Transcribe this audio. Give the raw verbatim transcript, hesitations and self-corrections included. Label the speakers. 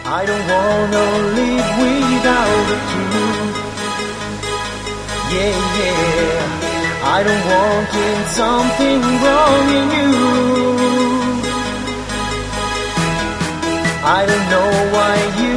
Speaker 1: I don't wanna live without you. Yeah, yeah. I don't want it, something wrong in you. I don't know why you